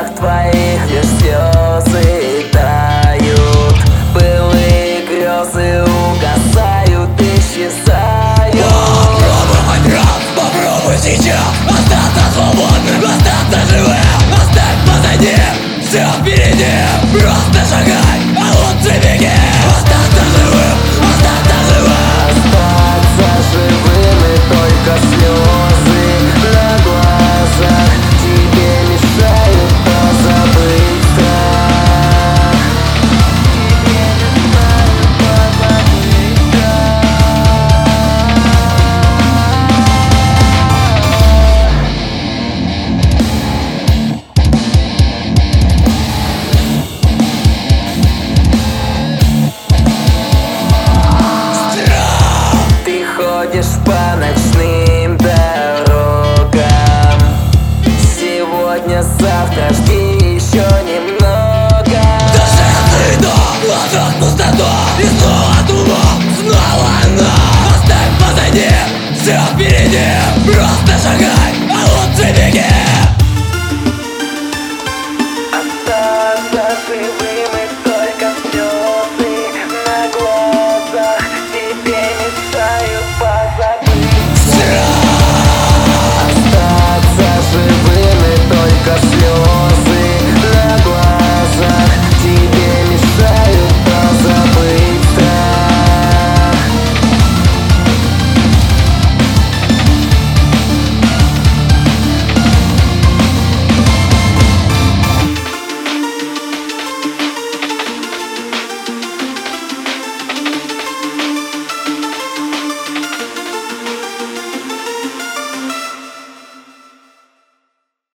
глазах твоих лишь слезы тают, былые грезы угасают, исчезают. Попробуй хоть раз, попробуй сейчас остаться свободным, остаться живым. Оставь позади, все впереди, просто шагай, а лучше беги. Остаться живым, остаться живым. Остаться живым и только слезы на глазах тебе мешают позабыть страх. Тебе мешают позабыть страх. Ты ходишь по ночным дорогам. Сегодня-завтра жди еще немного. Даже ты до глазах пустота, и снова туман, снова она. Оставь позади, все впереди, просто шагай, а лучше беги.